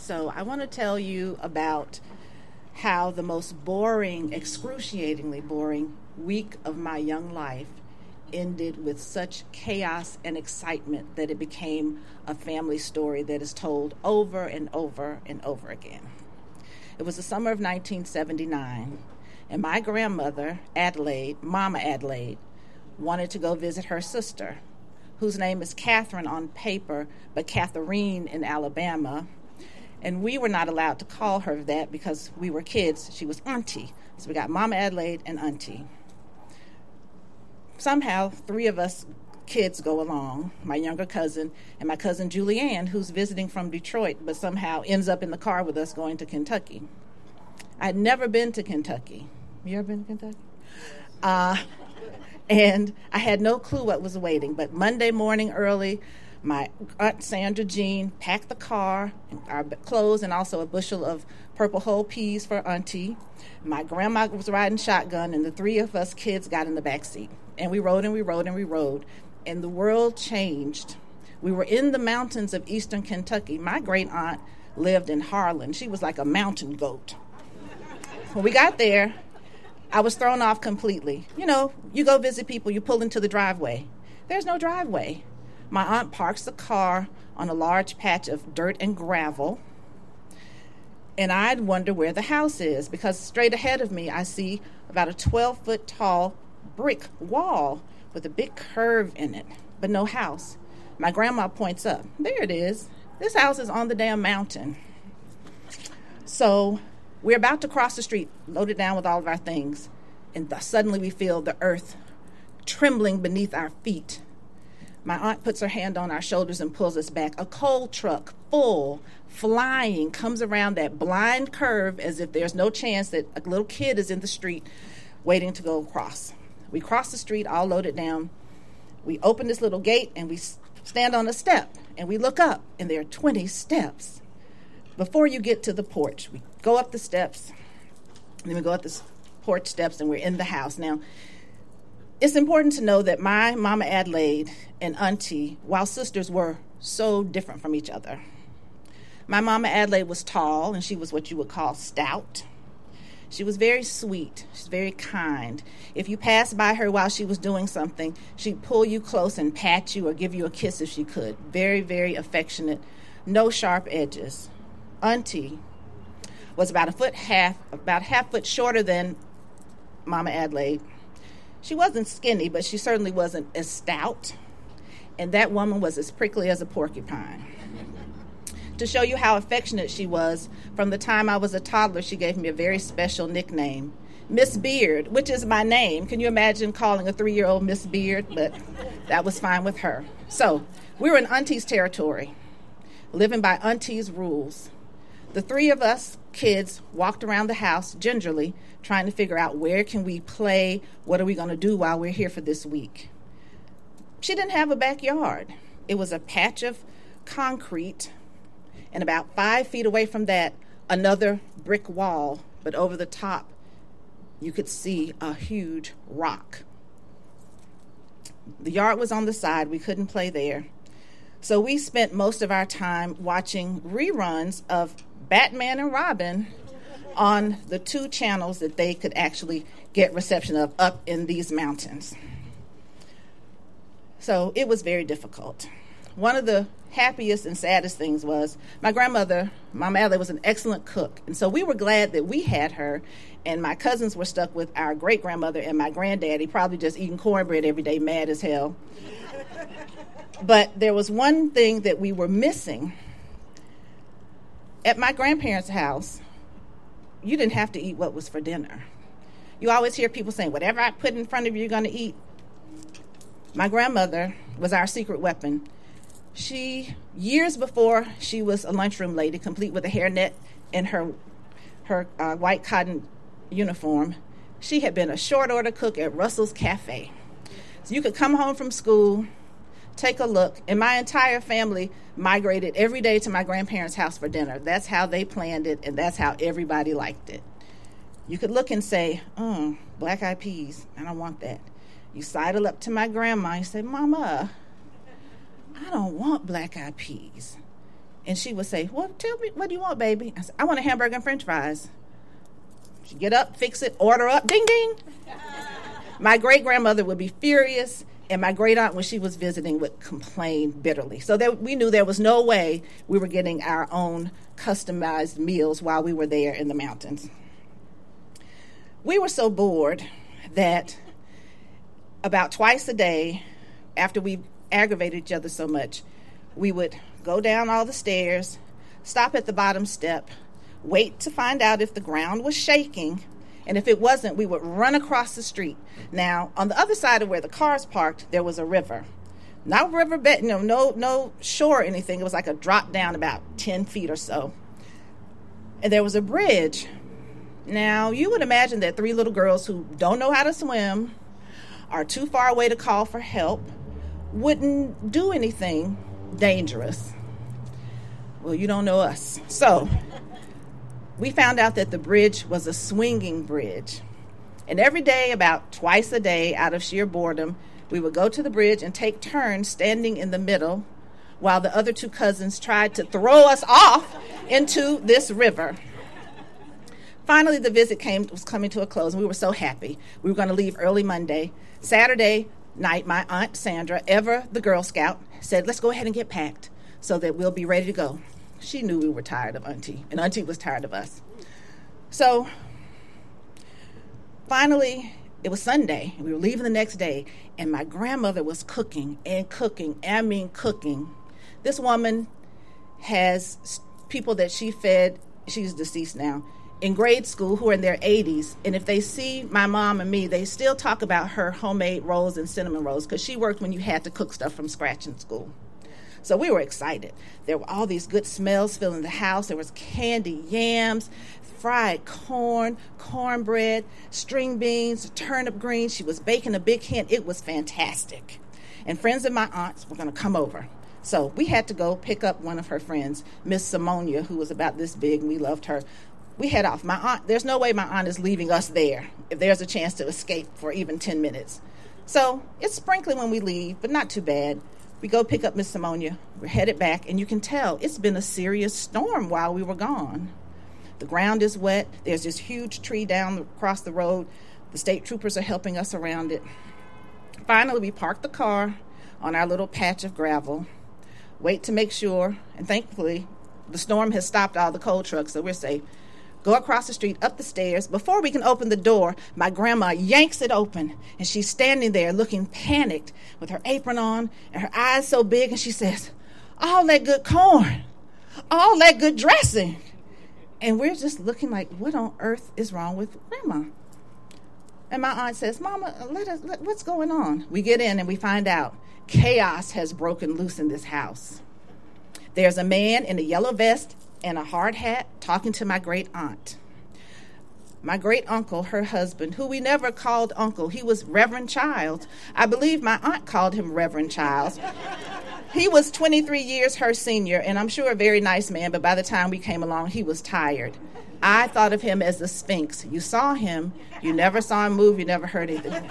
So I want to tell you about how the most boring, excruciatingly boring week of my young life ended with such chaos and excitement that it became a family story that is told over and over and over again. It was the summer of 1979, and my grandmother, Adelaide, Mama Adelaide, wanted to go visit her sister, whose name is Catherine on paper, but Catherine in Alabama. And we were not allowed to call her that because we were kids. She was Auntie. So we got Mama Adelaide and Auntie. Somehow, three of us kids go along, my younger cousin and my cousin Julianne, who's visiting from Detroit, but somehow ends up in the car with us going to Kentucky. I'd never been to Kentucky. You ever been to Kentucky? And I had no clue what was awaiting. But Monday morning early, my Aunt Sandra Jean packed the car, our clothes, and also a bushel of purple whole peas for Auntie. My grandma was riding shotgun, and the three of us kids got in the back seat. And we rode and we rode and we rode. And the world changed. We were in the mountains of eastern Kentucky. My great aunt lived in Harlan. She was like a mountain goat. When we got there, I was thrown off completely. You know, you go visit people, you pull into the driveway. There's no driveway. My aunt parks the car on a large patch of dirt and gravel, and I'd wonder where the house is, because straight ahead of me I see about a 12-foot tall brick wall with a big curve in it, but no house. My grandma points up. There it is. This house is on the damn mountain. So we're about to cross the street, loaded down with all of our things, and suddenly we feel the earth trembling beneath our feet. My aunt puts her hand on our shoulders and pulls us back. A coal truck, full, flying, comes around that blind curve as if there's no chance that a little kid is in the street waiting to go across. We cross the street, all loaded down. We open this little gate, and we stand on a step, and we look up, and there are 20 steps. Before you get to the porch, we go up the steps, and then we go up the porch steps, and we're in the house. Now, it's important to know that my Mama Adelaide and Auntie, while sisters, were so different from each other. My Mama Adelaide was tall, and she was what you would call stout. She was very sweet. She's very kind. If you passed by her while she was doing something, she'd pull you close and pat you or give you a kiss if she could. Very, very affectionate. No sharp edges. Auntie was about a half foot shorter than Mama Adelaide. She wasn't skinny, but she certainly wasn't as stout. And that woman was as prickly as a porcupine. To show you how affectionate she was, from the time I was a toddler, she gave me a very special nickname, Miss Beard, which is my name. Can you imagine calling a 3-year-old Miss Beard? But that was fine with her. So we were in Auntie's territory, living by Auntie's rules. The three of us kids walked around the house gingerly, trying to figure out where can we play, what are we going to do while we're here for this week. She didn't have a backyard. It was a patch of concrete, and about 5 feet away from that, another brick wall, but over the top, you could see a huge rock. The yard was on the side. We couldn't play there. So we spent most of our time watching reruns of Batman and Robin on the 2 channels that they could actually get reception of up in these mountains. So it was very difficult. One of the happiest and saddest things was my grandmother, Mama Adelaide, was an excellent cook. And so we were glad that we had her, and my cousins were stuck with our great-grandmother and my granddaddy, probably just eating cornbread every day, mad as hell. But there was one thing that we were missing. At my grandparents' house, you didn't have to eat what was for dinner. You always hear people saying, whatever I put in front of you, you're going to eat. My grandmother was our secret weapon. She, years before she was a lunchroom lady, complete with a hairnet and her white cotton uniform, she had been a short order cook at Russell's Cafe. So you could come home from school, take a look, and my entire family migrated every day to my grandparents' house for dinner. That's how they planned it, and that's how everybody liked it. You could look and say, black-eyed peas, I don't want that. You sidle up to my grandma and say, Mama, I don't want black-eyed peas. And she would say, well, tell me, what do you want, baby? I said, I want a hamburger and french fries. She'd get up, fix it, order up, ding, ding. My great-grandmother would be furious, and my great-aunt, when she was visiting, would complain bitterly. So we knew there was no way we were getting our own customized meals while we were there in the mountains. We were so bored that about twice a day, after we aggravated each other so much, we would go down all the stairs, stop at the bottom step, wait to find out if the ground was shaking, and if it wasn't, we would run across the street. Now, on the other side of where the cars parked, there was a river. Not riverbed, no shore or anything. It was like a drop down about 10 feet or so. And there was a bridge. Now, you would imagine that 3 little girls who don't know how to swim, are too far away to call for help, wouldn't do anything dangerous. Well, you don't know us. So we found out that the bridge was a swinging bridge. And every day, about twice a day, out of sheer boredom, we would go to the bridge and take turns standing in the middle while the other 2 cousins tried to throw us off into this river. Finally, the visit was coming to a close, and we were so happy. We were going to leave early Monday. Saturday night, my Aunt Sandra, ever the Girl Scout, said, let's go ahead and get packed so that we'll be ready to go. She knew we were tired of Auntie, and Auntie was tired of us. So finally, it was Sunday, and we were leaving the next day, and my grandmother was cooking. This woman has people that she fed, she's deceased now, in grade school who are in their 80s, and if they see my mom and me, they still talk about her homemade rolls and cinnamon rolls, because she worked when you had to cook stuff from scratch in school. So we were excited. There were all these good smells filling the house. There was candy yams, fried corn, cornbread, string beans, turnip greens. She was baking a big hen. It was fantastic. And friends of my aunt's were going to come over. So we had to go pick up one of her friends, Miss Simonia, who was about this big, and we loved her. We head off. My aunt, there's no way my aunt is leaving us there if there's a chance to escape for even 10 minutes. So it's sprinkling when we leave, but not too bad. We go pick up Miss Simonia. We're headed back, and you can tell it's been a serious storm while we were gone. The ground is wet. There's this huge tree down across the road. The state troopers are helping us around it. Finally, we park the car on our little patch of gravel, wait to make sure, and thankfully, the storm has stopped all the coal trucks, so we're safe. Go across the street, up the stairs. Before we can open the door, my grandma yanks it open, and she's standing there looking panicked with her apron on and her eyes so big, and she says, all that good corn, all that good dressing. And we're just looking like, what on earth is wrong with Grandma? And my aunt says, Mama, what's going on? We get in and we find out chaos has broken loose in this house. There's a man in a yellow vest and a hard hat talking to my great aunt. My great uncle, her husband, who we never called uncle, he was Reverend Childs. I believe my aunt called him Reverend Childs. He was 23 years her senior, and I'm sure a very nice man, but by the time we came along, he was tired. I thought of him as the Sphinx. You saw him, you never saw him move, you never heard anything.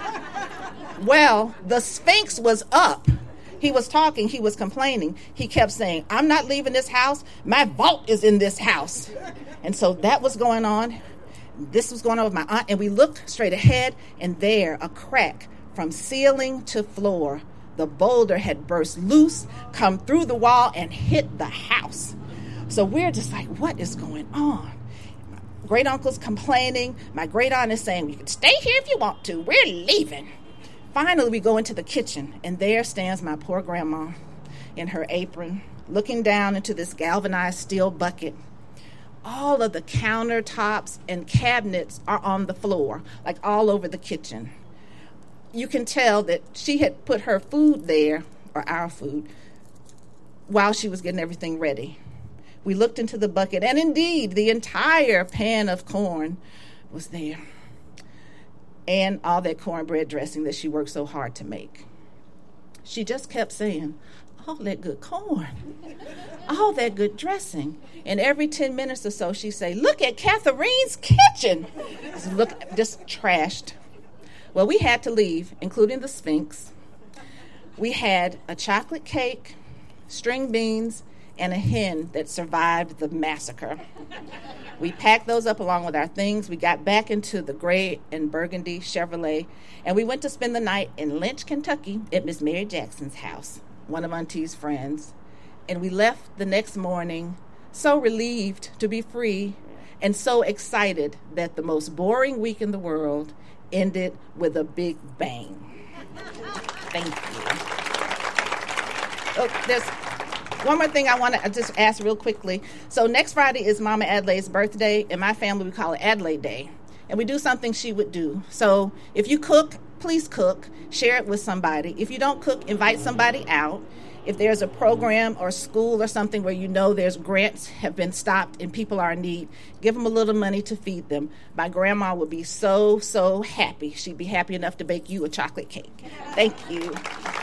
Well, the Sphinx was up. He was talking, he was complaining. He kept saying, I'm not leaving this house. My vault is in this house. And so that was going on. This was going on with my aunt. And we looked straight ahead, and there, a crack from ceiling to floor. The boulder had burst loose, come through the wall, and hit the house. So we're just like, what is going on? My great uncle's complaining. My great aunt is saying, you can stay here if you want to. We're leaving. Finally, we go into the kitchen, and there stands my poor grandma in her apron, looking down into this galvanized steel bucket. All of the countertops and cabinets are on the floor, like all over the kitchen. You can tell that she had put her food there, or our food, while she was getting everything ready. We looked into the bucket, and indeed, the entire pan of corn was there. And all that cornbread dressing that she worked so hard to make. She just kept saying, all that good corn, all that good dressing. And every 10 minutes or so, she'd say, look at Katharine's kitchen. Just trashed. Well, we had to leave, including the Sphinx. We had a chocolate cake, string beans, and a hen that survived the massacre. We packed those up along with our things. We got back into the gray and burgundy Chevrolet, and we went to spend the night in Lynch, Kentucky at Miss Mary Jackson's house, one of Auntie's friends. And we left the next morning so relieved to be free and so excited that the most boring week in the world ended with a big bang. Thank you. Oh, there's one more thing I want to just ask real quickly. So next Friday is Mama Adelaide's birthday. In my family, we call it Adelaide Day. And we do something she would do. So if you cook, please cook. Share it with somebody. If you don't cook, invite somebody out. If there's a program or school or something where you know there's grants have been stopped and people are in need, give them a little money to feed them. My grandma would be so, so happy. She'd be happy enough to bake you a chocolate cake. Thank you.